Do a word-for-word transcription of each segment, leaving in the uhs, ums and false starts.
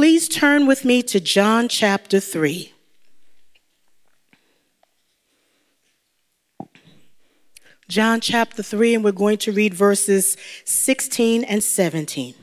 please turn with me to John chapter three. John chapter three, and we're going to read verses sixteen and seventeen.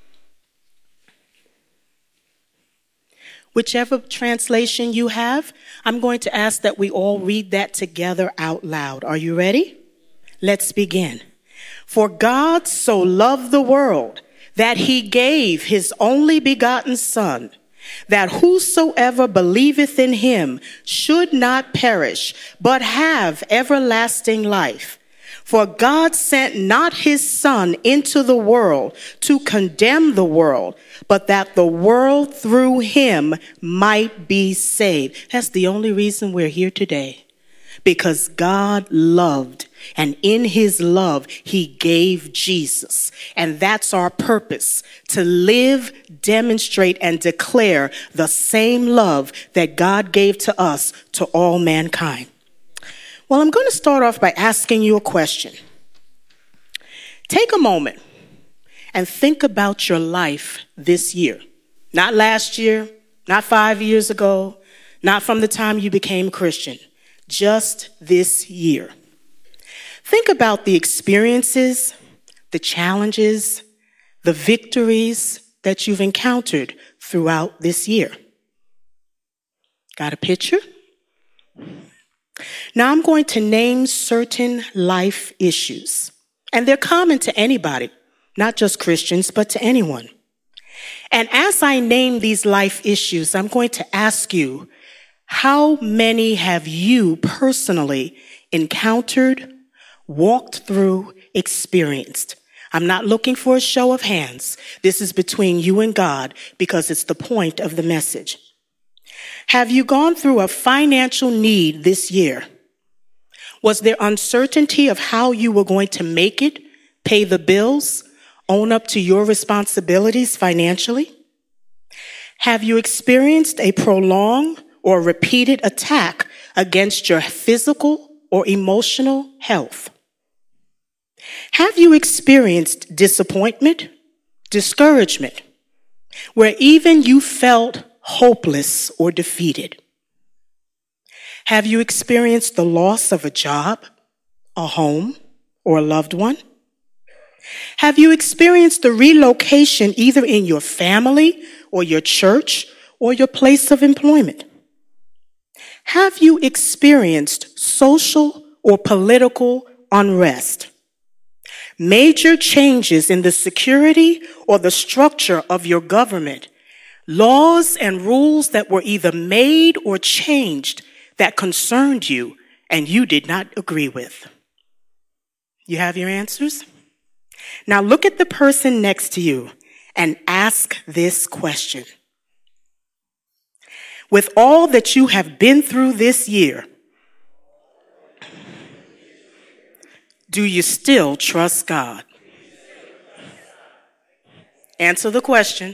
Whichever translation you have, I'm going to ask that we all read that together out loud. Are you ready? Let's begin. For God so loved the world that he gave his only begotten Son, that whosoever believeth in him should not perish, but have everlasting life. For God sent not his Son into the world to condemn the world, but that the world through him might be saved. That's the only reason we're here today. Because God loved, and in his love, he gave Jesus. And that's our purpose, to live, demonstrate, and declare the same love that God gave to us to all mankind. Well, I'm going to start off by asking you a question. Take a moment and think about your life this year. Not last year, not five years ago, not from the time you became a Christian. Just this year. Think about the experiences, the challenges, the victories that you've encountered throughout this year. Got a picture? Now I'm going to name certain life issues, and they're common to anybody, not just Christians, but to anyone. And as I name these life issues, I'm going to ask you, how many have you personally encountered, walked through, experienced? I'm not looking for a show of hands. This is between you and God because it's the point of the message. Have you gone through a financial need this year? Was there uncertainty of how you were going to make it, pay the bills, own up to your responsibilities financially? Have you experienced a prolonged or repeated attack against your physical or emotional health? Have you experienced disappointment, discouragement, where even you felt hopeless or defeated? Have you experienced the loss of a job, a home, or a loved one? Have you experienced the relocation either in your family or your church or your place of employment? Have you experienced social or political unrest? Major changes in the security or the structure of your government, laws and rules that were either made or changed that concerned you and you did not agree with? You have your answers? Now look at the person next to you and ask this question. With all that you have been through this year, do you still trust God? Answer the question.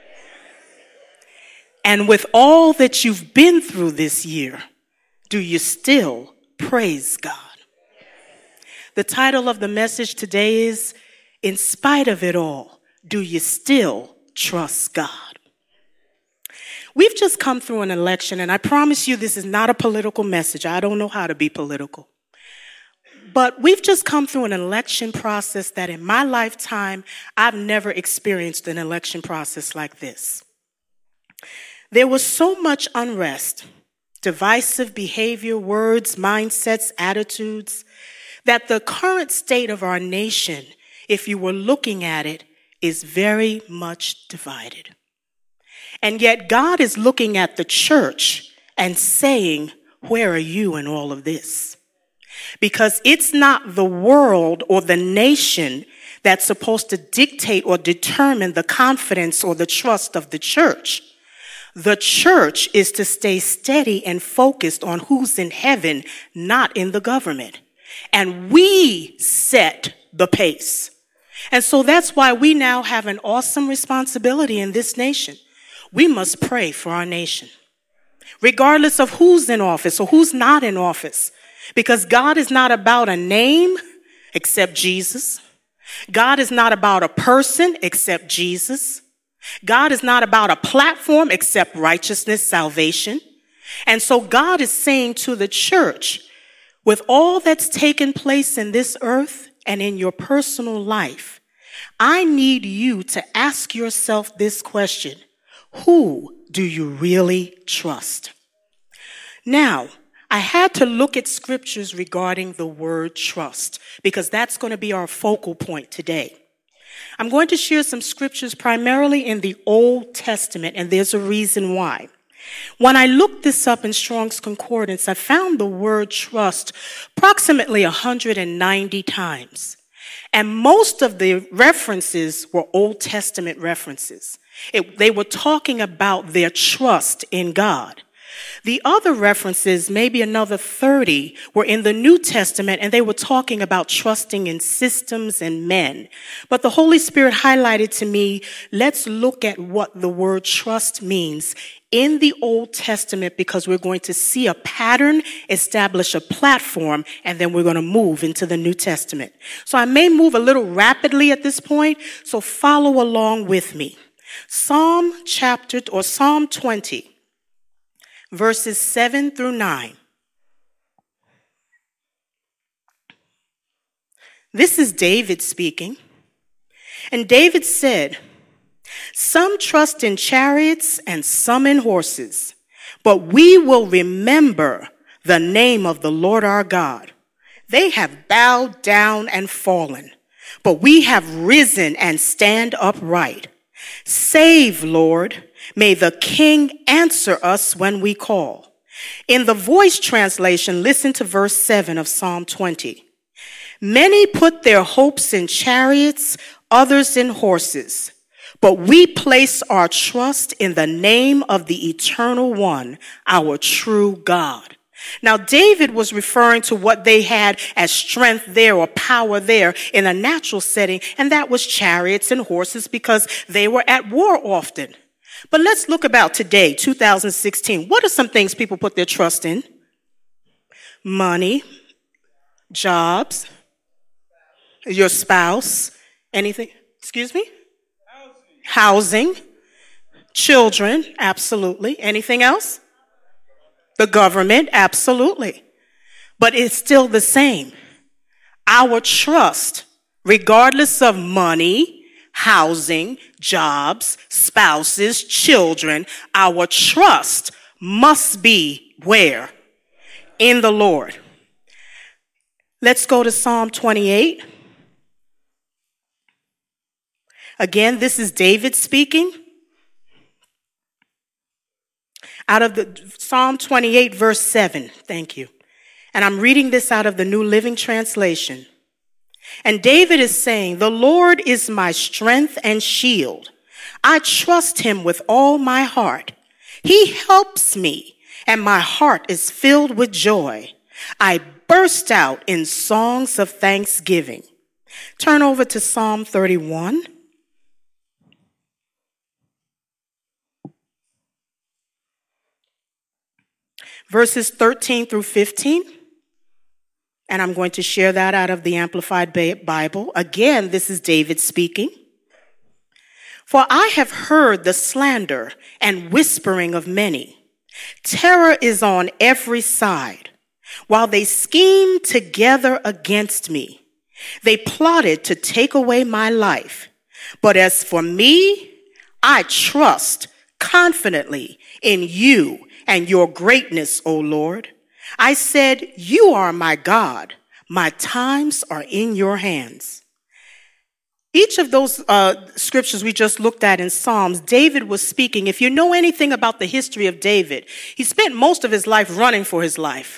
And with all that you've been through this year, do you still praise God? The title of the message today is, In Spite of It All, Do You Still Trust God? We've just come through an election, and I promise you this is not a political message. I don't know how to be political. But we've just come through an election process that in my lifetime, I've never experienced an election process like this. There was so much unrest, divisive behavior, words, mindsets, attitudes, that the current state of our nation, if you were looking at it, is very much divided. And yet God is looking at the church and saying, where are you in all of this? Because it's not the world or the nation that's supposed to dictate or determine the confidence or the trust of the church. The church is to stay steady and focused on who's in heaven, not in the government. And we set the pace. And so that's why we now have an awesome responsibility in this nation. We must pray for our nation, regardless of who's in office or who's not in office, because God is not about a name except Jesus. God is not about a person except Jesus. God is not about a platform except righteousness, salvation. And so God is saying to the church, with all that's taken place in this earth and in your personal life, I need you to ask yourself this question: who do you really trust? Now, I had to look at scriptures regarding the word trust because that's going to be our focal point today. I'm going to share some scriptures primarily in the Old Testament, and there's a reason why. When I looked this up in Strong's Concordance, I found the word trust approximately one hundred ninety times. And most of the references were Old Testament references. It, they were talking about their trust in God. The other references, maybe another thirty, were in the New Testament, and they were talking about trusting in systems and men. But the Holy Spirit highlighted to me, let's look at what the word trust means in the Old Testament, because we're going to see a pattern, establish a platform, and then we're going to move into the New Testament. So I may move a little rapidly at this point, so follow along with me. Psalm chapter, or Psalm twenty. Verses seven through nine. This is David speaking. And David said, "Some trust in chariots and some in horses, but we will remember the name of the Lord our God. They have bowed down and fallen, but we have risen and stand upright. Save, Lord. May the King answer us when we call." In the Voice translation, listen to verse seven of Psalm twenty. "Many put their hopes in chariots, others in horses, but we place our trust in the name of the Eternal One, our true God." Now, David was referring to what they had as strength there or power there in a natural setting, and that was chariots and horses because they were at war often. But let's look about today, two thousand sixteen. What are some things people put their trust in? Money, jobs, your spouse, anything? Excuse me? Housing. Housing. Children, absolutely. Anything else? The government, absolutely. But it's still the same. Our trust, regardless of money, housing, jobs, spouses, children, our trust must be where? In the Lord. Let's go to Psalm twenty-eight. Again, this is David speaking. Out of the Psalm twenty-eight, verse seven. Thank you. And I'm reading this out of the New Living Translation. And David is saying, "The Lord is my strength and shield. I trust him with all my heart. He helps me, and my heart is filled with joy. I burst out in songs of thanksgiving." Turn over to Psalm thirty-one. Verses thirteen through fifteen. And I'm going to share that out of the Amplified Bible. Again, this is David speaking. "For I have heard the slander and whispering of many. Terror is on every side. While they schemed together against me, they plotted to take away my life. But as for me, I trust confidently in you and your greatness, O Lord. I said, you are my God. My times are in your hands." Each of those uh, scriptures we just looked at in Psalms, David was speaking. If you know anything about the history of David, he spent most of his life running for his life.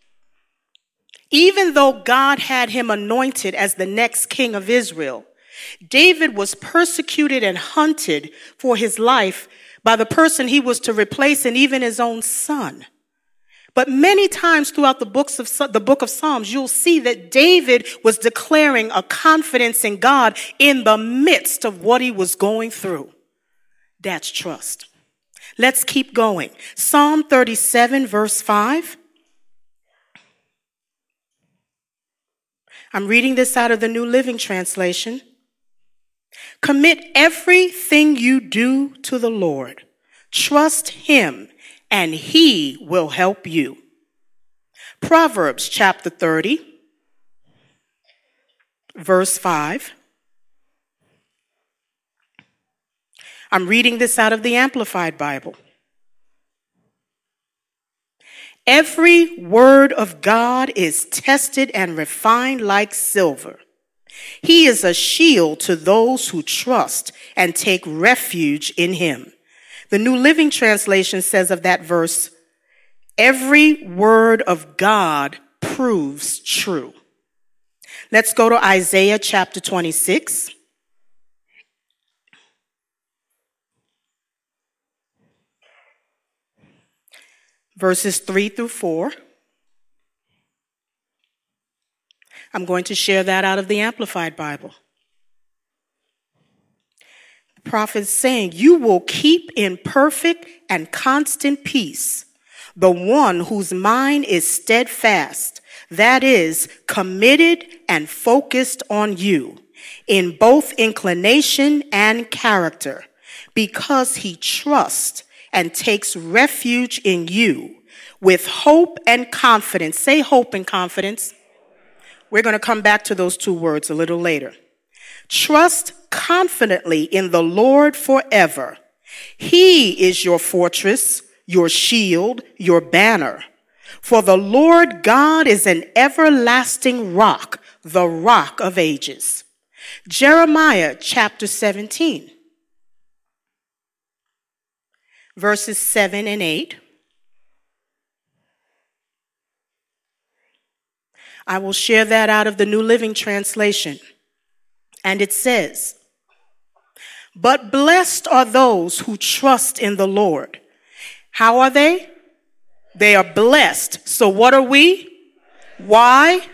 Even though God had him anointed as the next king of Israel, David was persecuted and hunted for his life by the person he was to replace and even his own son. But many times throughout the books of the book of Psalms, you'll see that David was declaring a confidence in God in the midst of what he was going through. That's trust. Let's keep going. Psalm thirty-seven, verse five. I'm reading this out of the New Living Translation. Commit everything you do to the Lord. Trust him, and he will help you. Proverbs chapter thirty, verse five. I'm reading this out of the Amplified Bible. Every word of God is tested and refined like silver. He is a shield to those who trust and take refuge in him. The New Living Translation says of that verse, every word of God proves true. Let's go to Isaiah chapter twenty-six. Verses three through four. I'm going to share that out of the Amplified Bible. The prophet is saying, you will keep in perfect and constant peace the one whose mind is steadfast, that is, committed and focused on you in both inclination and character, because he trusts and takes refuge in you with hope and confidence. Say hope and confidence. We're going to come back to those two words a little later. Trust confidently in the Lord forever. He is your fortress, your shield, your banner. For the Lord God is an everlasting rock, the rock of ages. Jeremiah chapter seventeen. Verses seven and eight. I will share that out of the New Living Translation. And it says, but blessed are those who trust in the Lord. How are they? They are blessed. So what are we? Why?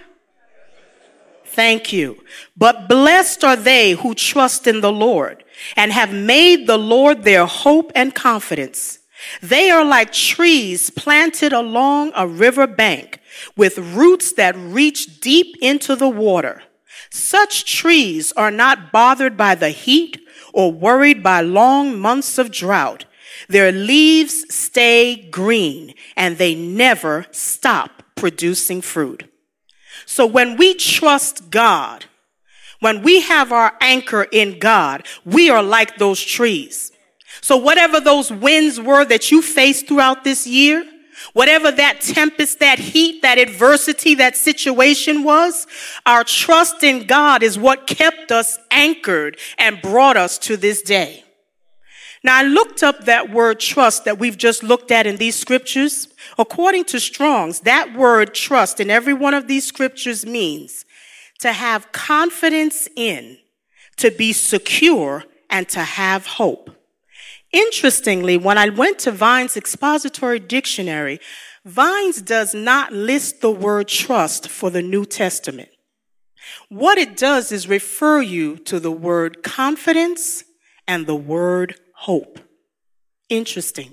Thank you. But blessed are they who trust in the Lord and have made the Lord their hope and confidence. They are like trees planted along a river bank with roots that reach deep into the water. Such trees are not bothered by the heat or worried by long months of drought. Their leaves stay green and they never stop producing fruit. So when we trust God, when we have our anchor in God, we are like those trees. So whatever those winds were that you faced throughout this year, whatever that tempest, that heat, that adversity, that situation was, our trust in God is what kept us anchored and brought us to this day. Now, I looked up that word trust that we've just looked at in these scriptures. According to Strong's, that word trust in every one of these scriptures means to have confidence in, to be secure, and to have hope. Interestingly, when I went to Vine's expository dictionary, Vine's does not list the word trust for the New Testament. What it does is refer you to the word confidence and the word hope. Interesting.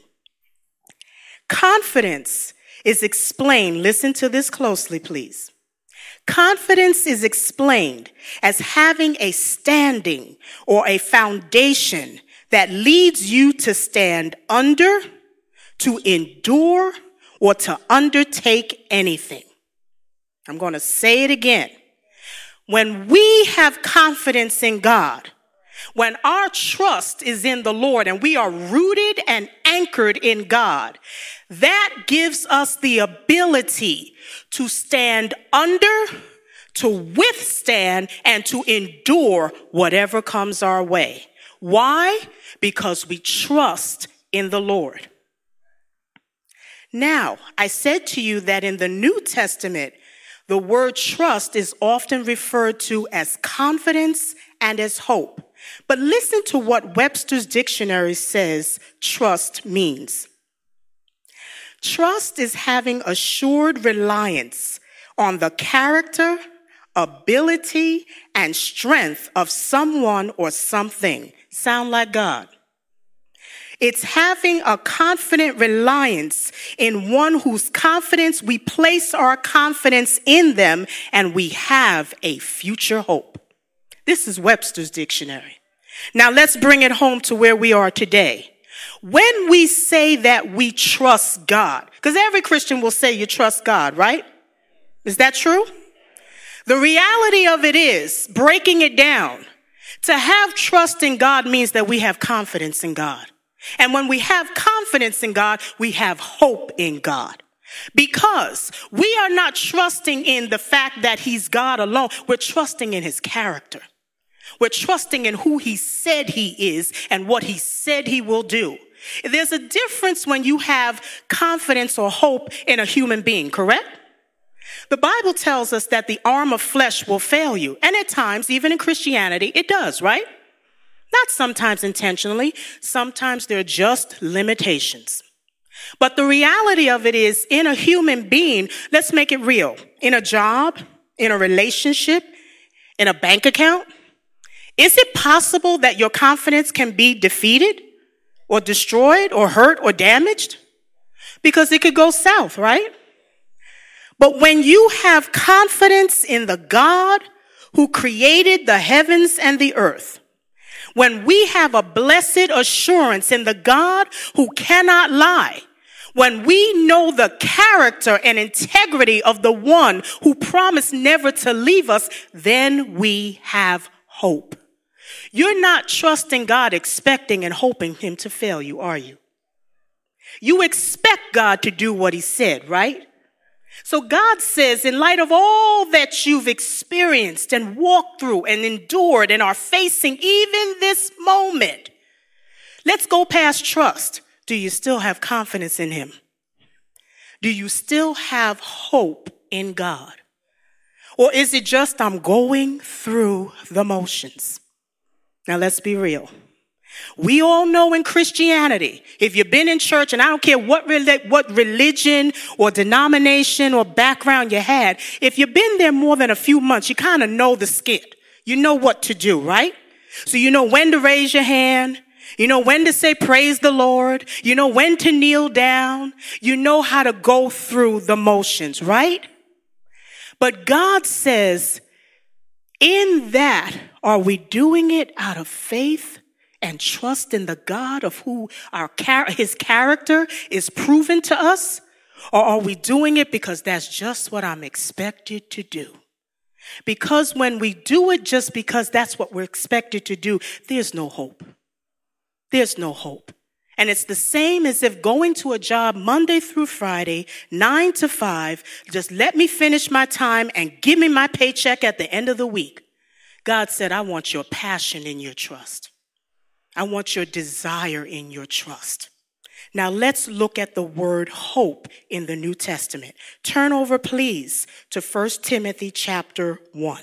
Confidence is explained, listen to this closely, please. Confidence is explained as having a standing or a foundation that leads you to stand under, to endure, or to undertake anything. I'm going to say it again. When we have confidence in God, when our trust is in the Lord and we are rooted and anchored in God, that gives us the ability to stand under, to withstand, and to endure whatever comes our way. Why? Because we trust in the Lord. Now, I said to you that in the New Testament, the word trust is often referred to as confidence and as hope. But listen to what Webster's dictionary says trust means. Trust is having assured reliance on the character, ability, and strength of someone or something. Sound like God. It's having a confident reliance in one whose confidence we place our confidence in them, and we have a future hope. This is Webster's dictionary. Now let's bring it home to where we are today. When we say that we trust God, because every Christian will say you trust God, right? Is that true? The reality of it is, breaking it down, to have trust in God means that we have confidence in God. And when we have confidence in God, we have hope in God. Because we are not trusting in the fact that he's God alone. We're trusting in his character. We're trusting in who he said he is and what he said he will do. There's a difference when you have confidence or hope in a human being, correct? The Bible tells us that the arm of flesh will fail you. And at times, even in Christianity, it does, right? Not sometimes intentionally. Sometimes there are just limitations. But the reality of it is, in a human being, let's make it real. In a job, in a relationship, in a bank account, is it possible that your confidence can be defeated or destroyed or hurt or damaged? Because it could go south, right? But when you have confidence in the God who created the heavens and the earth, when we have a blessed assurance in the God who cannot lie, when we know the character and integrity of the one who promised never to leave us, then we have hope. You're not trusting God expecting and hoping him to fail you, are you? You expect God to do what he said, right? So God says, in light of all that you've experienced and walked through and endured and are facing even this moment, let's go past trust. Do you still have confidence in him? Do you still have hope in God? Or is it just I'm going through the motions? Now let's be real. We all know in Christianity, if you've been in church, and I don't care what what religion or denomination or background you had, if you've been there more than a few months, you kind of know the skit. You know what to do, right? So you know when to raise your hand. You know when to say praise the Lord. You know when to kneel down. You know how to go through the motions, right? But God says, in that, are we doing it out of faith and trust in the God of who our his character is proven to us? Or are we doing it because that's just what I'm expected to do? Because when we do it just because that's what we're expected to do, there's no hope. There's no hope. And it's the same as if going to a job Monday through Friday, nine to five, just let me finish my time and give me my paycheck at the end of the week. God said, I want your passion in your trust. I want your desire in your trust. Now let's look at the word hope in the New Testament. Turn over, please, to First Timothy chapter one.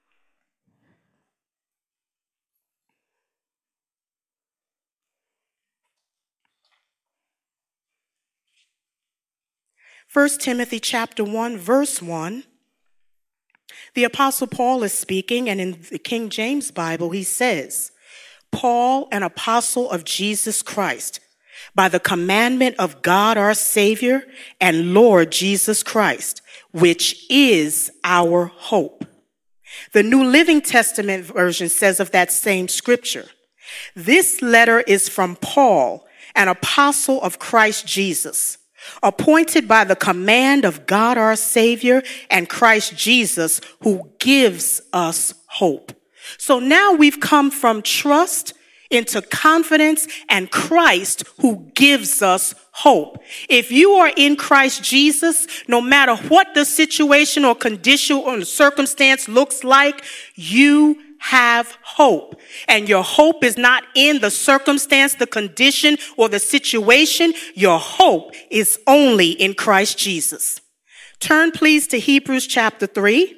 First Timothy chapter one, verse one. The Apostle Paul is speaking, and in the King James Bible, he says, Paul, an apostle of Jesus Christ, by the commandment of God our Savior and Lord Jesus Christ, which is our hope. The New Living Testament version says of that same scripture, this letter is from Paul, an apostle of Christ Jesus, appointed by the command of God our Savior and Christ Jesus, who gives us hope. So now we've come from trust into confidence and Christ who gives us hope. If you are in Christ Jesus, no matter what the situation or condition or circumstance looks like, you have hope. And your hope is not in the circumstance, the condition, or the situation. Your hope is only in Christ Jesus. Turn please to Hebrews chapter three.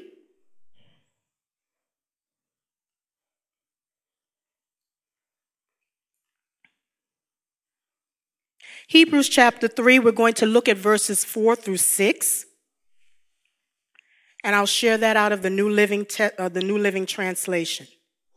Hebrews chapter three, we're going to look at verses four through six. And I'll share that out of the New Living, te- uh, the New Living Translation.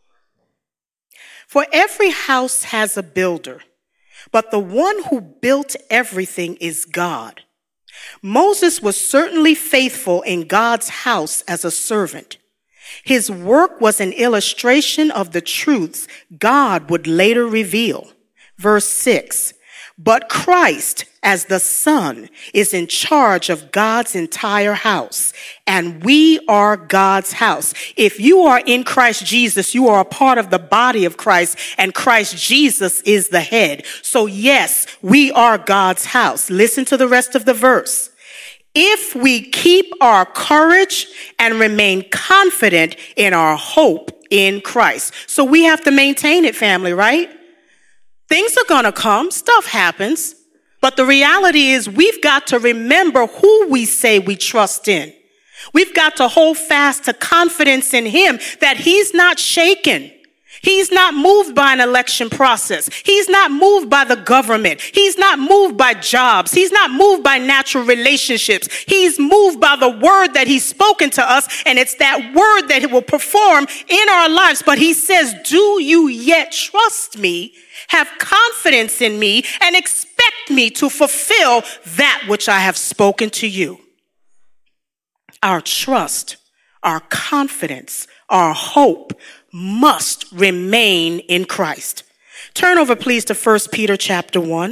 For every house has a builder, but the one who built everything is God. Moses was certainly faithful in God's house as a servant, His work was an illustration of the truths God would later reveal. Verse six, but Christ, as the Son, is in charge of God's entire house, and we are God's house. If you are in Christ Jesus, you are a part of the body of Christ, and Christ Jesus is the head. So yes, we are God's house. Listen to the rest of the verse. If we keep our courage and remain confident in our hope in Christ. So we have to maintain it, family, right? Things are going to come. Stuff happens. But the reality is we've got to remember who we say we trust in. We've got to hold fast to confidence in him that he's not shaken. He's not moved by an election process. He's not moved by the government. He's not moved by jobs. He's not moved by natural relationships. He's moved by the word that he's spoken to us, and it's that word that he will perform in our lives. But he says, do you yet trust me, have confidence in me, and expect me to fulfill that which I have spoken to you? Our trust, our confidence, our hope must remain in Christ. Turn over, please, to First Peter chapter one.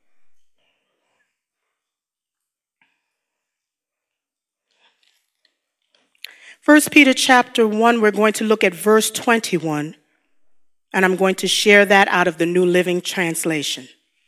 First Peter chapter one, we're going to look at verse twenty-one, and I'm going to share that out of the New Living Translation.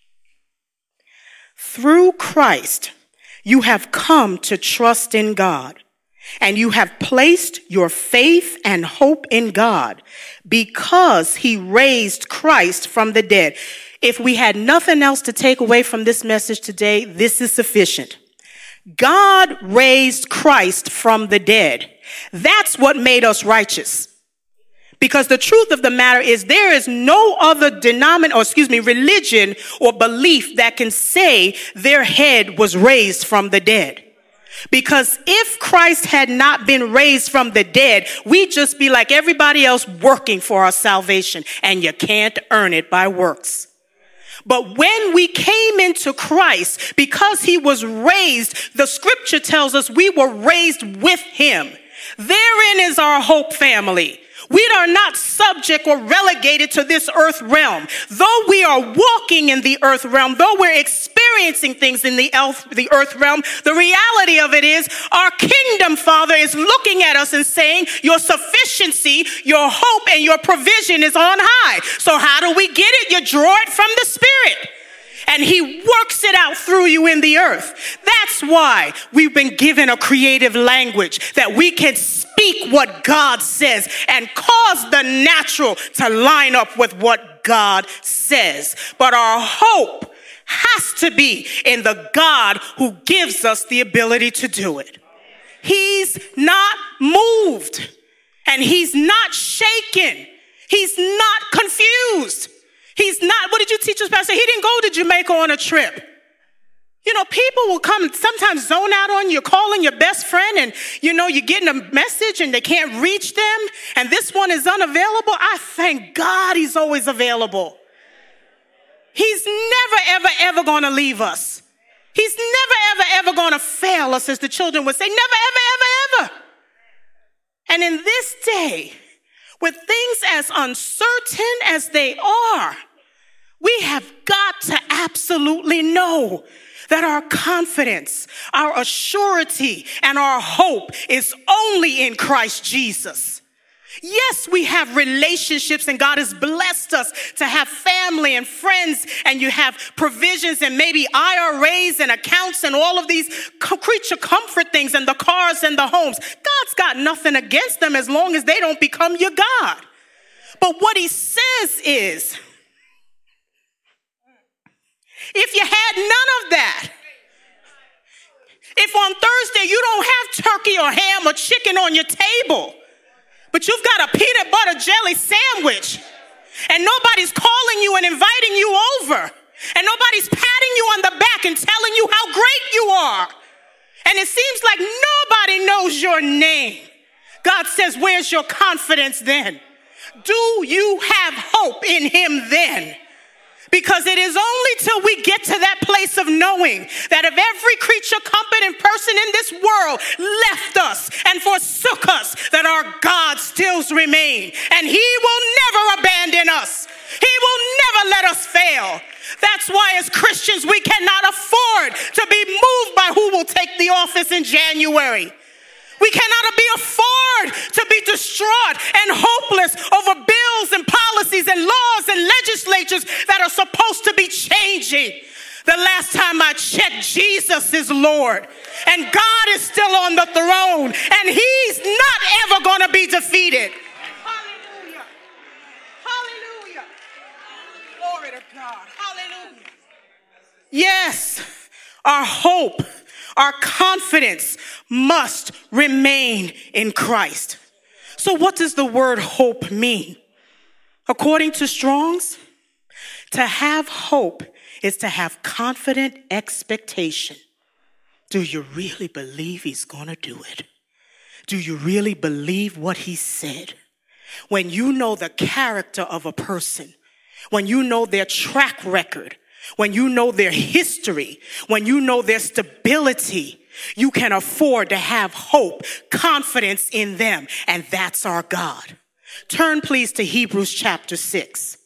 Through Christ, you have come to trust in God, and you have placed your faith and hope in God because he raised Christ from the dead. If we had nothing else to take away from this message today, this is sufficient. God raised Christ from the dead. That's what made us righteous. Because the truth of the matter is there is no other denomination, or excuse me, religion or belief that can say their head was raised from the dead. Because if Christ had not been raised from the dead, we'd just be like everybody else working for our salvation, and you can't earn it by works. But when we came into Christ, because he was raised, the scripture tells us we were raised with him. Therein is our hope, family. We are not subject or relegated to this earth realm. Though we are walking in the earth realm, though we're experiencing things in the earth, the earth realm, the reality of it is our kingdom Father is looking at us and saying, your sufficiency, your hope, and your provision is on high. So how do we get it? You draw it from the Spirit. And he works it out through you in the earth. That's why we've been given a creative language that we can speak what God says and cause the natural to line up with what God says. But our hope has to be in the God who gives us the ability to do it. He's not moved and he's not shaken. He's not confused. He's not, what did you teach us, Pastor? He didn't go to Jamaica on a trip. You know, people will come sometimes zone out on you, calling your best friend, and, you know, you're getting a message and they can't reach them, and this one is unavailable. I thank God he's always available. He's never, ever, ever going to leave us. He's never, ever, ever going to fail us, as the children would say. Never, ever, ever, ever. And in this day, with things as uncertain as they are, we have got to absolutely know that our confidence, our assurity, and our hope is only in Christ Jesus. Yes, we have relationships, and God has blessed us to have family and friends, and you have provisions and maybe I R As and accounts and all of these creature comfort things and the cars and the homes. God's got nothing against them as long as they don't become your God. But what he says is, if you had none of that, if on Thursday you don't have turkey or ham or chicken on your table, but you've got a peanut butter jelly sandwich, and nobody's calling you and inviting you over, and nobody's patting you on the back and telling you how great you are, and it seems like nobody knows your name, God says, where's your confidence then? Do you have hope in him then? Because it is only till we get to that place place of knowing that if every creature, competent person in this world left us and forsook us, that our God still remains, and he will never abandon us. He will never let us fail. That's why as Christians we cannot afford to be moved by who will take the office in January. We cannot be afford to be distraught and hopeless over bills and policies and laws and legislatures that are supposed to be changing. The last time I checked, Jesus is Lord, and God is still on the throne, and he's not ever going to be defeated. Hallelujah. Hallelujah. Glory to God. Hallelujah. Yes, our hope, our confidence must remain in Christ. So what does the word hope mean? According to Strong's, to have hope is to have confident expectation. Do you really believe he's going to do it? Do you really believe what he said? When you know the character of a person, when you know their track record, when you know their history, when you know their stability, you can afford to have hope, confidence in them, and that's our God. Turn please to Hebrews chapter six.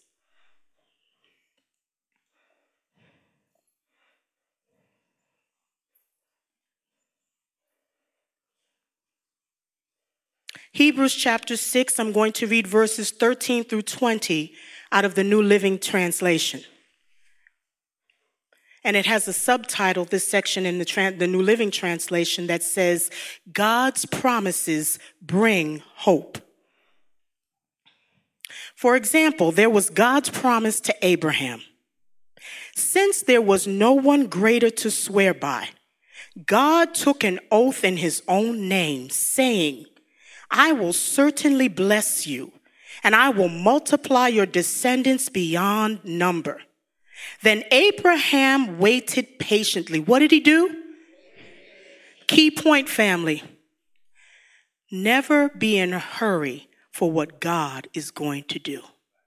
Hebrews chapter six, I'm going to read verses thirteen through twenty out of the New Living Translation. And it has a subtitle, this section in the, Tran- the New Living Translation, that says, God's promises bring hope. For example, there was God's promise to Abraham. Since there was no one greater to swear by, God took an oath in his own name, saying, I will certainly bless you, and I will multiply your descendants beyond number. Then Abraham waited patiently. What did he do? Key point, family. Never be in a hurry for what God is going to do.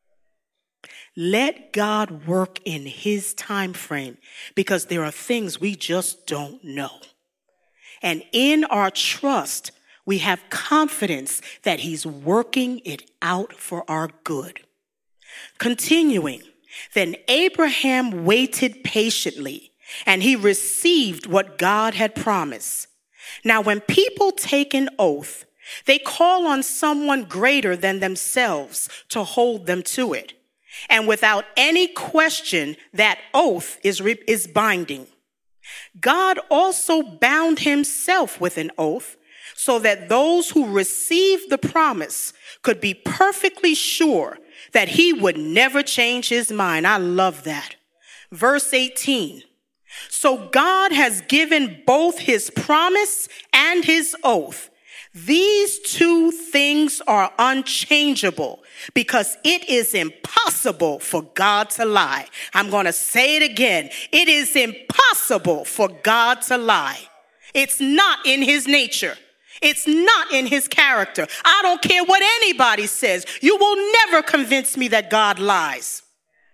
Let God work in his time frame, because there are things we just don't know. And in our trust, we have confidence that he's working it out for our good. Continuing, then Abraham waited patiently, and he received what God had promised. Now, when people take an oath, they call on someone greater than themselves to hold them to it. And without any question, that oath is, re- is binding. God also bound himself with an oath, so that those who received the promise could be perfectly sure that he would never change his mind. I love that. Verse eighteen. So God has given both his promise and his oath. These two things are unchangeable, because it is impossible for God to lie. I'm going to say it again. It is impossible for God to lie. It's not in his nature. It's not in his character. I don't care what anybody says. You will never convince me that God lies.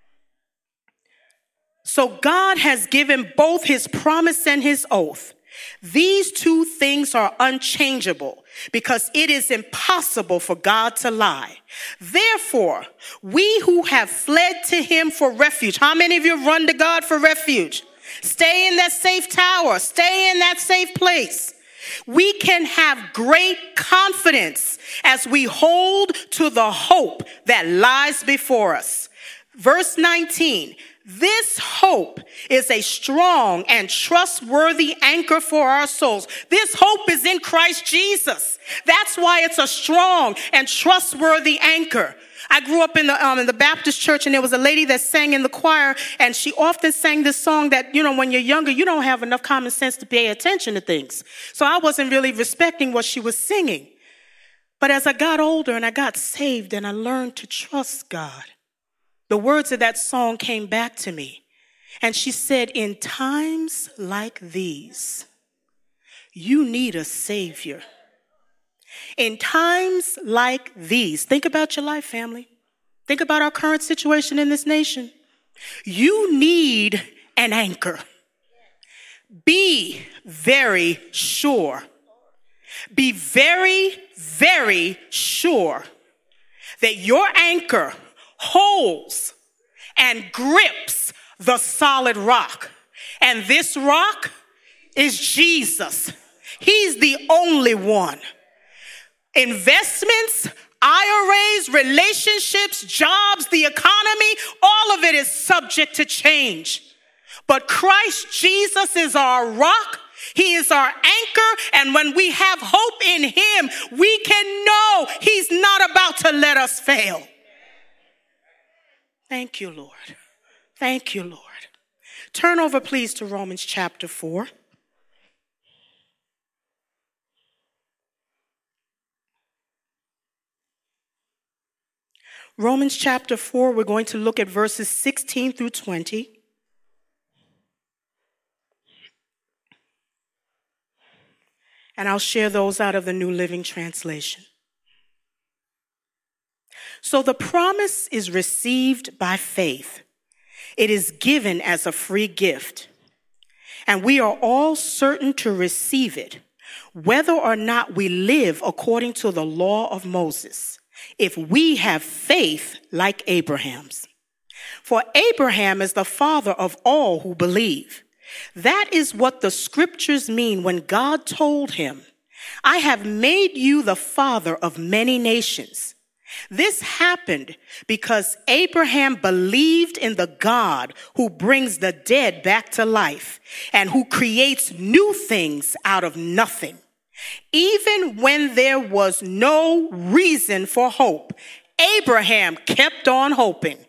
So God has given both his promise and his oath. These two things are unchangeable, because it is impossible for God to lie. Therefore, we who have fled to him for refuge, how many of you run to God for refuge? Stay in that safe tower. Stay in that safe place. We can have great confidence as we hold to the hope that lies before us. Verse nineteen, this hope is a strong and trustworthy anchor for our souls. This hope is in Christ Jesus. That's why it's a strong and trustworthy anchor. I grew up in the um, in the Baptist church, and there was a lady that sang in the choir, and she often sang this song that, you know, when you're younger, you don't have enough common sense to pay attention to things. So I wasn't really respecting what she was singing. But as I got older and I got saved and I learned to trust God, the words of that song came back to me. And she said, in times like these, you need a savior. In times like these, think about your life, family. Think about our current situation in this nation. You need an anchor. Be very sure. Be very, very sure that your anchor holds and grips the solid rock. And this rock is Jesus. He's the only one. Investments, I R As, relationships, jobs, the economy, all of it is subject to change. But Christ Jesus is our rock. He is our anchor. And when we have hope in him, we can know he's not about to let us fail. Thank you, Lord. Thank you, Lord. Turn over, please, to Romans chapter four. Romans chapter four, we're going to look at verses sixteen through twenty. And I'll share those out of the New Living Translation. So the promise is received by faith. It is given as a free gift. And we are all certain to receive it, whether or not we live according to the law of Moses, if we have faith like Abraham's. For Abraham is the father of all who believe. That is what the scriptures mean when God told him, I have made you the father of many nations. This happened because Abraham believed in the God who brings the dead back to life and who creates new things out of nothing. Even when there was no reason for hope, Abraham kept on hoping.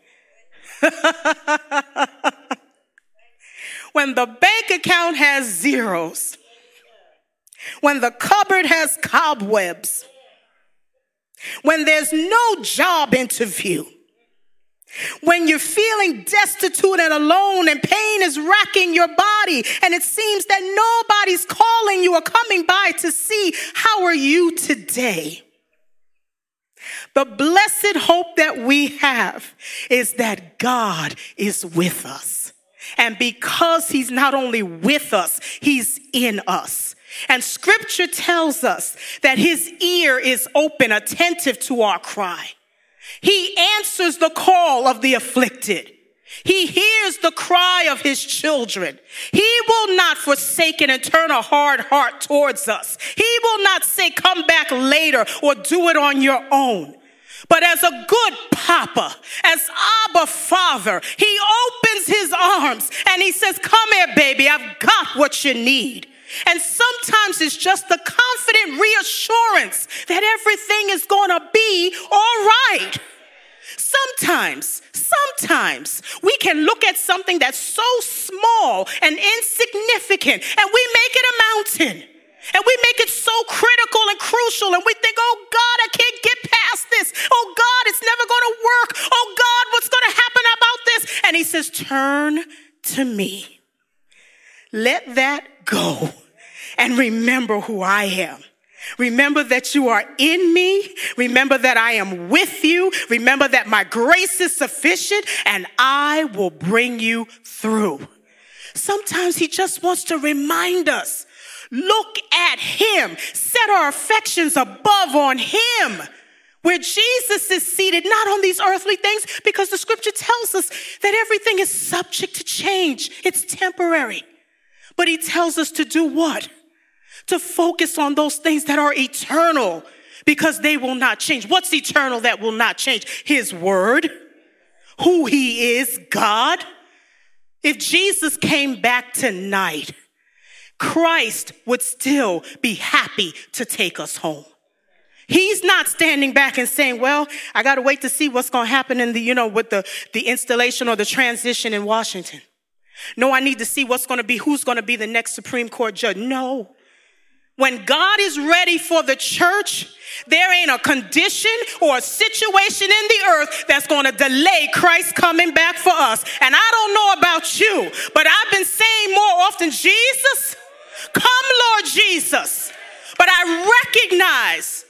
When the bank account has zeros, when the cupboard has cobwebs, when there's no job interview, when you're feeling destitute and alone and pain is racking your body and it seems that nobody's calling you or coming by to see how are you today. The blessed hope that we have is that God is with us. And because he's not only with us, he's in us. And scripture tells us that his ear is open, attentive to our cry. He answers the call of the afflicted. He hears the cry of his children. He will not forsake and turn a hard heart towards us. He will not say, come back later or do it on your own. But as a good papa, as Abba Father, he opens his arms and he says, come here, baby, I've got what you need. And sometimes it's just the confident reassurance that everything is going to be all right. Sometimes, sometimes we can look at something that's so small and insignificant and we make it a mountain. And we make it so critical and crucial. And we think, oh, God, I can't get past this. Oh, God, it's never going to work. Oh, God, what's going to happen about this? And he says, turn to me. Let that go and remember who I am. Remember that you are in me. Remember that I am with you. Remember that my grace is sufficient and I will bring you through. Sometimes he just wants to remind us. Look at him. Set our affections above on him, where Jesus is seated, not on these earthly things, because the scripture tells us that everything is subject to change. It's temporary. But he tells us to do what? To focus on those things that are eternal, because they will not change. What's eternal that will not change? His word, who he is, God. If Jesus came back tonight, Christ would still be happy to take us home. He's not standing back and saying, well, I got to wait to see what's going to happen in the, you know, with the, the installation or the transition in Washington. No, I need to see what's going to be, who's going to be the next Supreme Court judge. No. When God is ready for the church, there ain't a condition or a situation in the earth that's going to delay Christ coming back for us. And I don't know about you, but I've been saying more often, Jesus, come, Lord Jesus. But I recognize,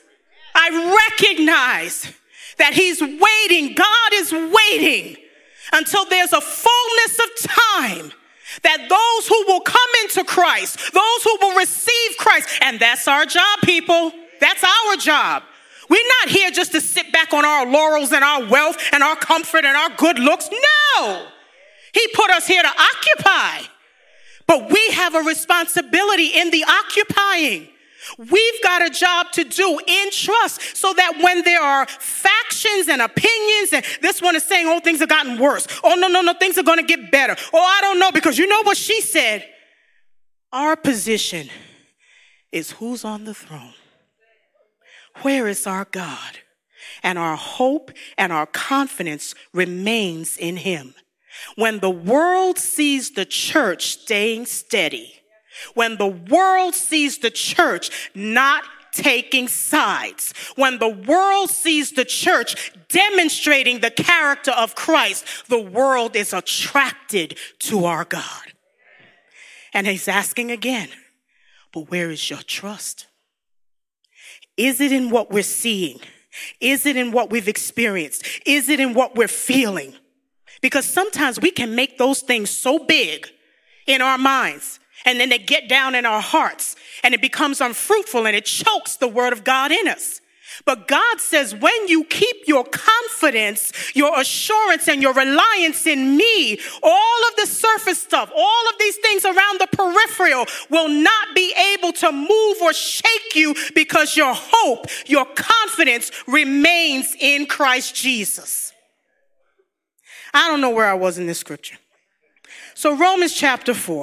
I recognize that he's waiting. God is waiting until there's a fullness of time That those who will come into Christ, those who will receive Christ, and that's our job, people. That's our job. We're not here just to sit back on our laurels and our wealth and our comfort and our good looks. No. He put us here to occupy. But we have a responsibility in the occupying. We've got a job to do in trust so that when there are factions and opinions and this one is saying, oh, things have gotten worse. Oh, no, no, no, things are going to get better. Oh, I don't know, because you know what she said. Our position is who's on the throne. Where is our God? And our hope and our confidence remains in him. When the world sees the church staying steady, when the world sees the church not taking sides, when the world sees the church demonstrating the character of Christ, the world is attracted to our God. And he's asking again, but where is your trust? Is it in what we're seeing? Is it in what we've experienced? Is it in what we're feeling? Because sometimes we can make those things so big in our minds, and then they get down in our hearts, and it becomes unfruitful, and it chokes the word of God in us. But God says, when you keep your confidence, your assurance, and your reliance in me, all of the surface stuff, all of these things around the peripheral will not be able to move or shake you, because your hope, your confidence remains in Christ Jesus. I don't know where I was in this scripture. So Romans chapter four,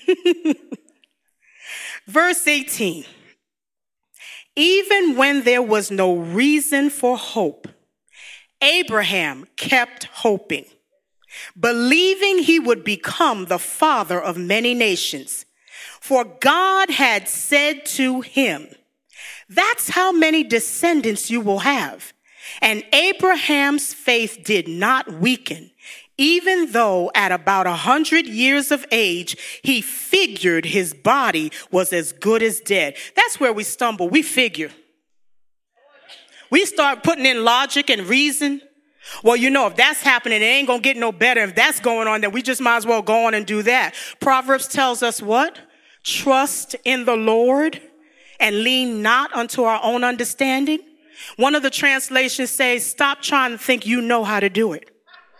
verse eighteen. Even when there was no reason for hope, Abraham kept hoping, believing he would become the father of many nations. For God had said to him, that's how many descendants you will have. And Abraham's faith did not weaken, even though at about a hundred years of age, he figured his body was as good as dead. That's where we stumble. We figure. We start putting in logic and reason. Well, you know, if that's happening, it ain't going to get no better. If that's going on, then we just might as well go on and do that. Proverbs tells us what? Trust in the Lord and lean not unto our own understanding. One of the translations says, stop trying to think you know how to do it.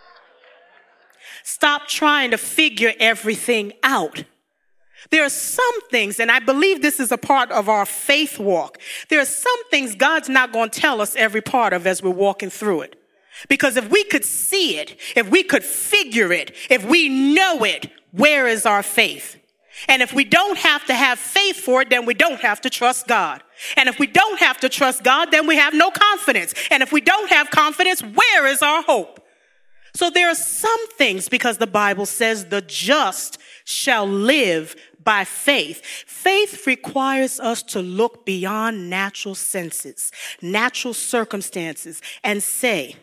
Stop trying to figure everything out. There are some things, and I believe this is a part of our faith walk. There are some things God's not going to tell us every part of as we're walking through it. Because if we could see it, if we could figure it, if we know it, where is our faith? And if we don't have to have faith for it, then we don't have to trust God. And if we don't have to trust God, then we have no confidence. And if we don't have confidence, where is our hope? So there are some things, because the Bible says the just shall live by faith. Faith requires us to look beyond natural senses, natural circumstances, and say,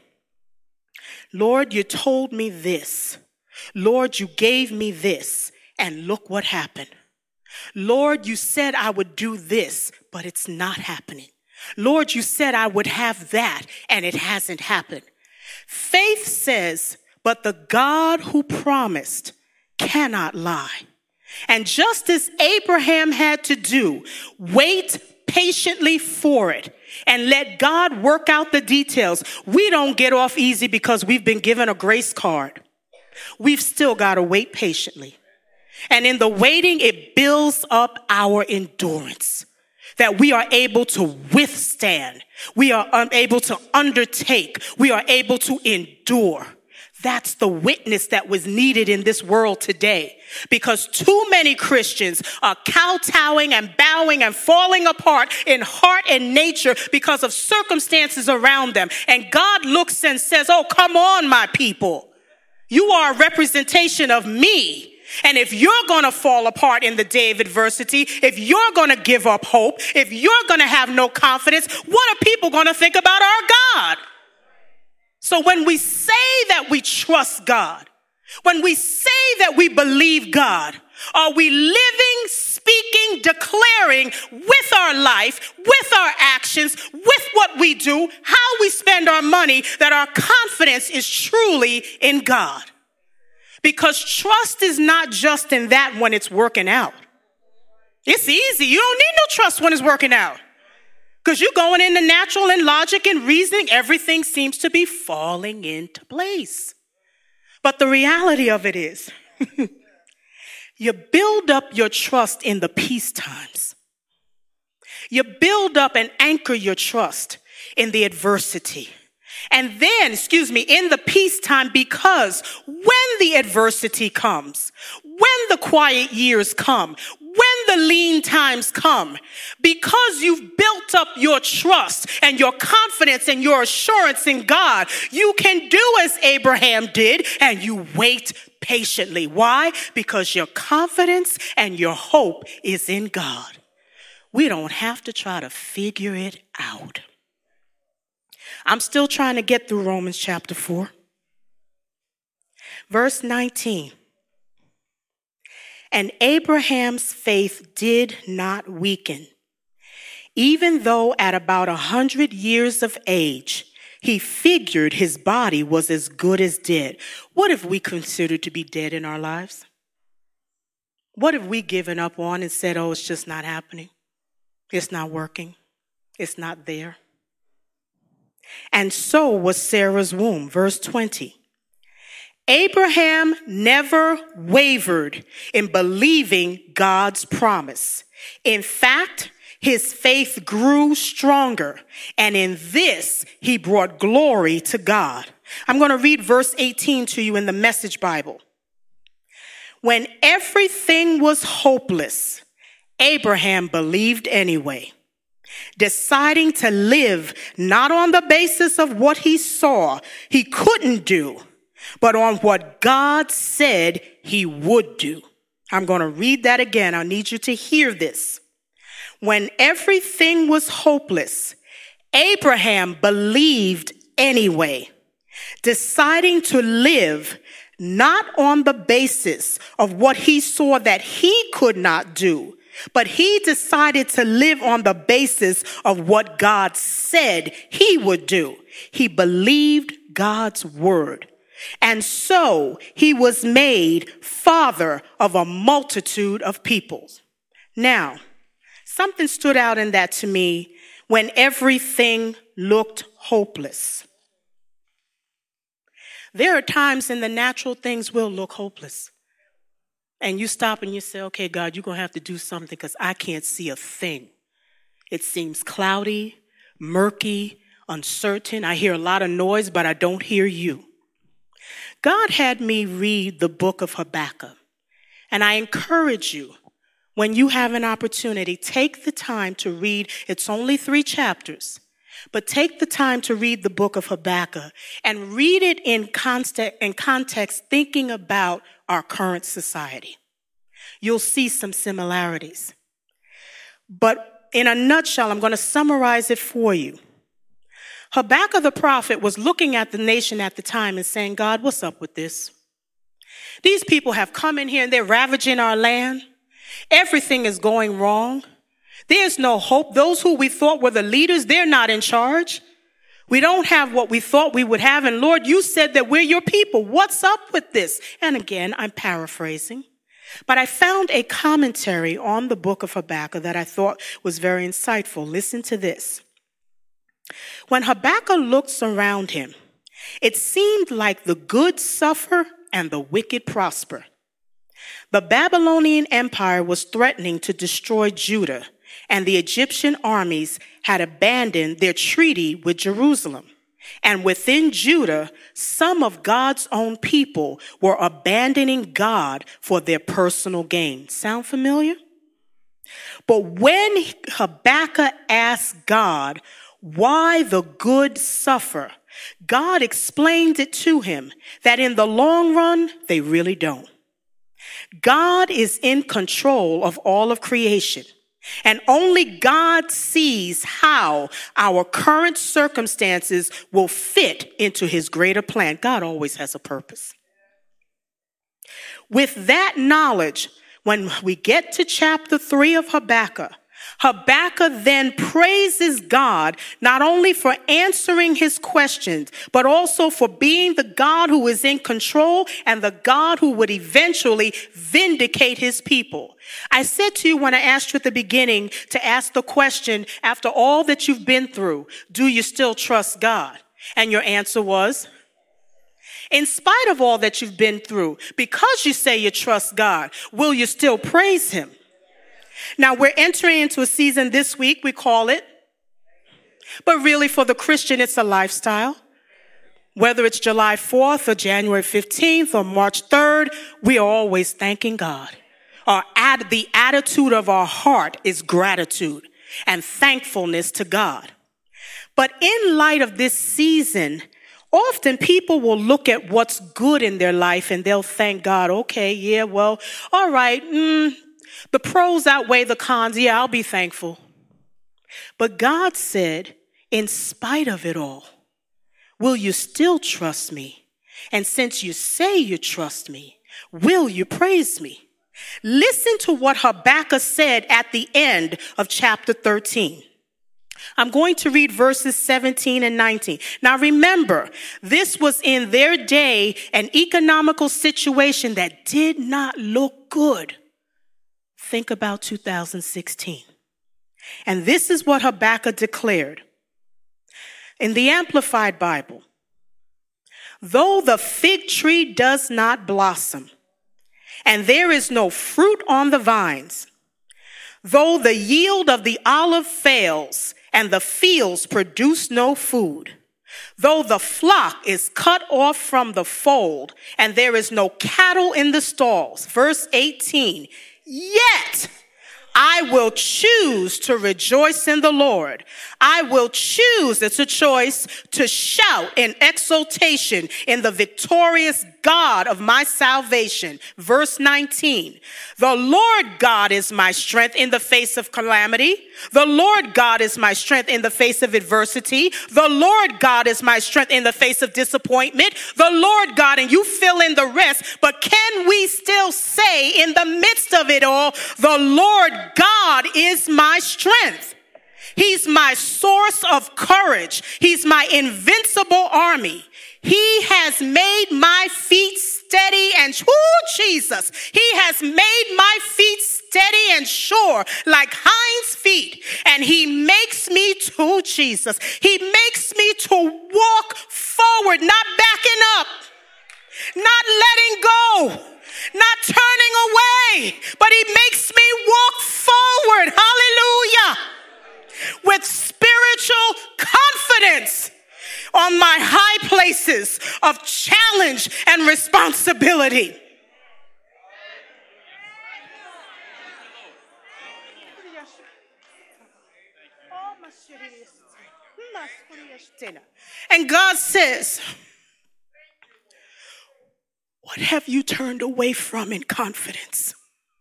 Lord, you told me this. Lord, you gave me this. And look what happened. Lord, you said I would do this, but it's not happening. Lord, you said I would have that, and it hasn't happened. Faith says, but the God who promised cannot lie. And just as Abraham had to do, wait patiently for it and let God work out the details. We don't get off easy because we've been given a grace card. We've still got to wait patiently. And in the waiting, it builds up our endurance, that we are able to withstand. We are able to undertake. We are able to endure. That's the witness that was needed in this world today, because too many Christians are kowtowing and bowing and falling apart in heart and nature because of circumstances around them. And God looks and says, oh, come on, my people. You are a representation of me. And if you're going to fall apart in the day of adversity, if you're going to give up hope, if you're going to have no confidence, what are people going to think about our God? So when we say that we trust God, when we say that we believe God, are we living, speaking, declaring with our life, with our actions, with what we do, how we spend our money, that our confidence is truly in God? Because trust is not just in that when it's working out. It's easy. You don't need no trust when it's working out. Because you're going into natural and logic and reasoning. Everything seems to be falling into place. But the reality of it is, you build up your trust in the peace times. You build up and anchor your trust in the adversity. And then, excuse me, in the peacetime, because when the adversity comes, when the quiet years come, when the lean times come, because you've built up your trust and your confidence and your assurance in God, you can do as Abraham did, and you wait patiently. Why? Because your confidence and your hope is in God. We don't have to try to figure it out. I'm still trying to get through Romans chapter four. Verse nineteen. And Abraham's faith did not weaken, even though at about a hundred years of age, he figured his body was as good as dead. What have we considered to be dead in our lives? What have we given up on and said, oh, it's just not happening. It's not working. It's not there. And so was Sarah's womb. Verse twenty. Abraham never wavered in believing God's promise. In fact, his faith grew stronger, and in this he brought glory to God. I'm going to read verse eighteen to you in the Message Bible. When everything was hopeless, Abraham believed anyway, deciding to live not on the basis of what he saw he couldn't do, but on what God said he would do. I'm going to read that again. I need you to hear this. When everything was hopeless, Abraham believed anyway, deciding to live not on the basis of what he saw that he could not do, but he decided to live on the basis of what God said he would do. He believed God's word. And so he was made father of a multitude of peoples. Now, something stood out in that to me. When everything looked hopeless. There are times in the natural things will look hopeless. And you stop and you say, okay, God, you're going to have to do something because I can't see a thing. It seems cloudy, murky, uncertain. I hear a lot of noise, but I don't hear you. God had me read the book of Habakkuk. And I encourage you, when you have an opportunity, take the time to read. It's only three chapters. But take the time to read the book of Habakkuk and read it in context, in context, thinking about our current society. You'll see some similarities. But in a nutshell, I'm going to summarize it for you. Habakkuk the prophet was looking at the nation at the time and saying, God, what's up with this? These people have come in here and they're ravaging our land. Everything is going wrong. There's no hope. Those who we thought were the leaders, they're not in charge. We don't have what we thought we would have. And Lord, you said that we're your people. What's up with this? And again, I'm paraphrasing. But I found a commentary on the book of Habakkuk that I thought was very insightful. Listen to this. When Habakkuk looks around him, it seemed like the good suffer and the wicked prosper. The Babylonian Empire was threatening to destroy Judah, and the Egyptian armies had abandoned their treaty with Jerusalem. And within Judah, some of God's own people were abandoning God for their personal gain. Sound familiar? But when Habakkuk asked God why the good suffer, God explained it to him that in the long run, they really don't. God is in control of all of creation, and only God sees how our current circumstances will fit into his greater plan. God always has a purpose. With that knowledge, when we get to chapter three of Habakkuk, Habakkuk then praises God not only for answering his questions, but also for being the God who is in control and the God who would eventually vindicate his people. I said to you when I asked you at the beginning to ask the question, after all that you've been through, do you still trust God? And your answer was, in spite of all that you've been through, because you say you trust God, will you still praise him? Now, we're entering into a season this week, we call it, but really for the Christian, it's a lifestyle. Whether it's July fourth or January fifteenth or March third, we are always thanking God. Our ad- the attitude of our heart is gratitude and thankfulness to God. But in light of this season, often people will look at what's good in their life and they'll thank God. Okay, yeah, well, all right, mm, the pros outweigh the cons. Yeah, I'll be thankful. But God said, in spite of it all, will you still trust me? And since you say you trust me, will you praise me? Listen to what Habakkuk said at the end of chapter thirteen. I'm going to read verses seventeen and nineteen. Now remember, this was in their day an economical situation that did not look good. Think about two thousand sixteen. And this is what Habakkuk declared. In the Amplified Bible, though the fig tree does not blossom, and there is no fruit on the vines, though the yield of the olive fails, and the fields produce no food, though the flock is cut off from the fold, and there is no cattle in the stalls. Verse eighteen, yet I will choose to rejoice in the Lord. I will choose, it's a choice, to shout in exultation in the victorious God of my salvation. Verse nineteen, the Lord God is my strength in the face of calamity. The Lord God is my strength in the face of adversity. The Lord God is my strength in the face of disappointment. The Lord God, and you fill in the rest, but can we still say in the midst of it all, the Lord God is my strength. He's my source of courage. He's my invincible army. He has made my feet steady and, oh, Jesus, he has made my feet steady and sure like hinds feet. And he makes me to, Jesus, he makes me to walk forward, not backing up, not letting go, not turning away, but he makes me walk forward. Hallelujah. With spiritual confidence on my high places of challenge and responsibility. And God says, what have you turned away from in confidence?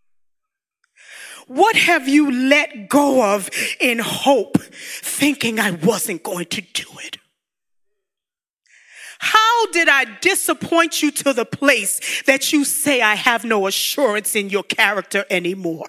What have you let go of in hope, thinking I wasn't going to do it? How did I disappoint you to the place that you say I have no assurance in your character anymore?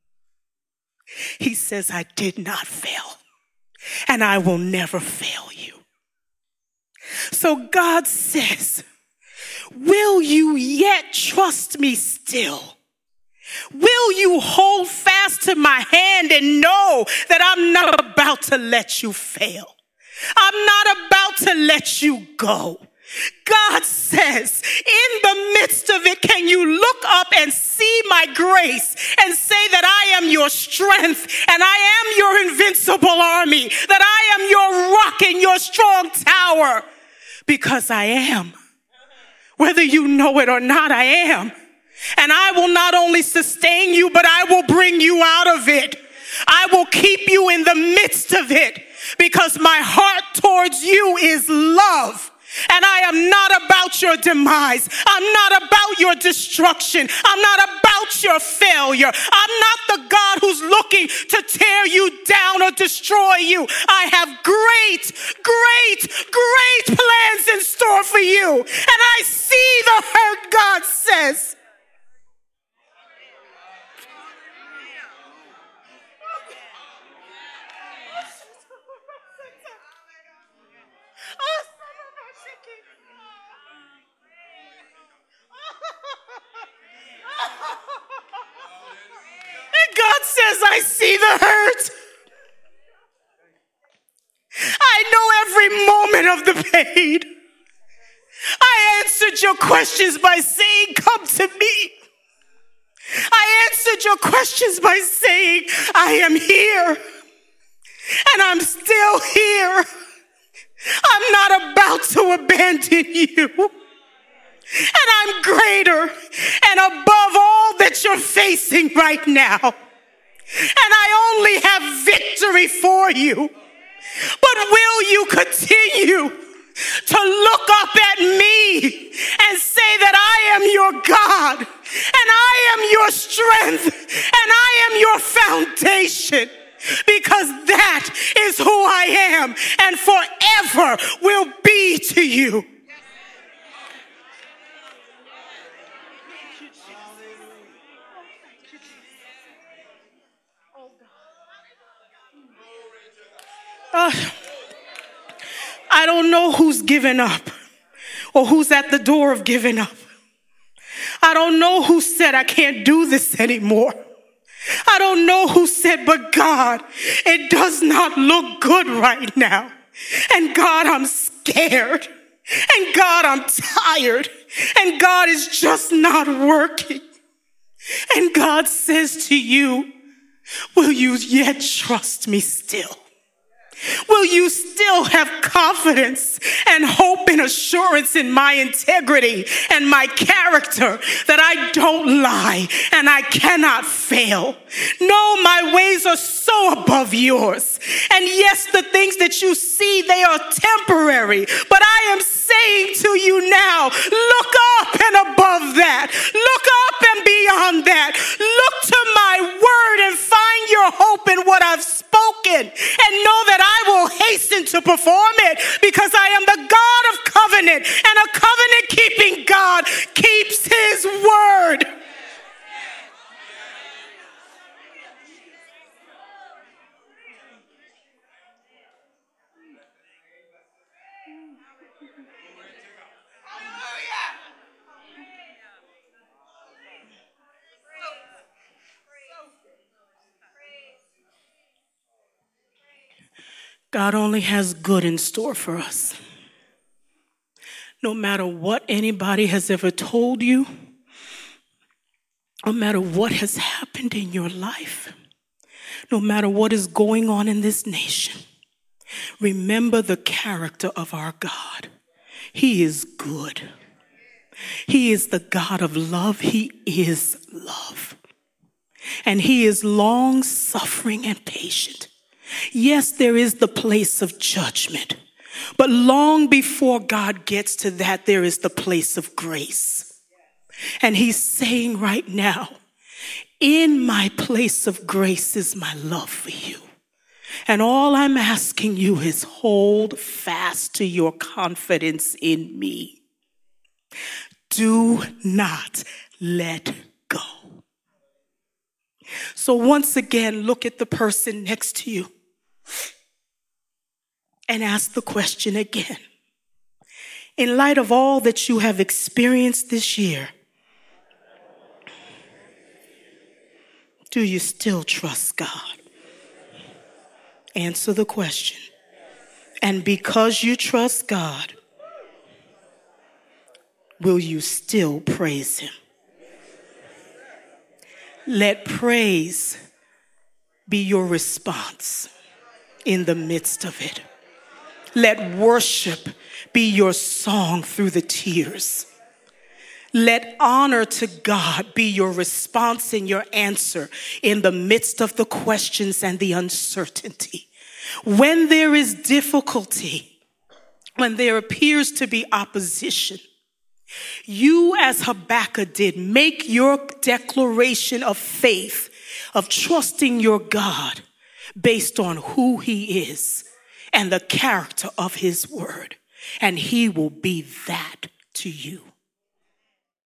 He says, I did not fail, and I will never fail you. So God says, will you yet trust me still? Will you hold fast to my hand and know that I'm not about to let you fail? I'm not about to let you go. God says, in the midst of it, can you look up and see my grace and say that I am your strength and I am your invincible army, that I am your rock and your strong tower? Because I am. Whether you know it or not, I am. And I will not only sustain you, but I will bring you out of it. I will keep you in the midst of it, because my heart towards you is love. And I am not about your demise. I'm not about your destruction. I'm not about your failure. I'm not the God who's looking to tear you down or destroy you. I have great, great, great plans in store for you. And I see the hurt, God says. says, I see the hurt. I know every moment of the pain. I answered your questions by saying, come to me. I answered your questions by saying, I am here. And I'm still here. I'm not about to abandon you. And I'm greater and above all that you're facing right now. And I only have victory for you. But will you continue to look up at me and say that I am your God, and I am your strength, and I am your foundation, because that is who I am and forever will be to you. Uh, I don't know who's given up or who's at the door of giving up. I don't know who said I can't do this anymore. I don't know who said, but God, it does not look good right now. And God, I'm scared. And God, I'm tired. And God is just not working. And God says to you, will you yet trust me still? Will you still have confidence and hope and assurance in my integrity and my character, that I don't lie and I cannot fail? No, my ways are so above yours. And yes, the things that you see, they are temporary. But I am saying to you now, look up and above that. Look up and beyond that. Look to my word and find your hope in what I've spoken, and know that I will hasten to perform it, because I am the God of covenant, and a covenant-keeping God keeps his word. God only has good in store for us. No matter what anybody has ever told you, no matter what has happened in your life, no matter what is going on in this nation, remember the character of our God. He is good. He is the God of love. He is love. And he is long-suffering and patient. Yes, there is the place of judgment, but long before God gets to that, there is the place of grace. And he's saying right now, in my place of grace is my love for you. And all I'm asking you is hold fast to your confidence in me. Do not let go. So once again, look at the person next to you and ask the question again. In light of all that you have experienced this year, do you still trust God? Answer the question. And because you trust God, will you still praise him? Let praise be your response in the midst of it. Let worship be your song through the tears. Let honor to God be your response and your answer in the midst of the questions and the uncertainty. When there is difficulty, when there appears to be opposition, you, as Habakkuk did, make your declaration of faith, of trusting your God based on who he is and the character of his word. And he will be that to you.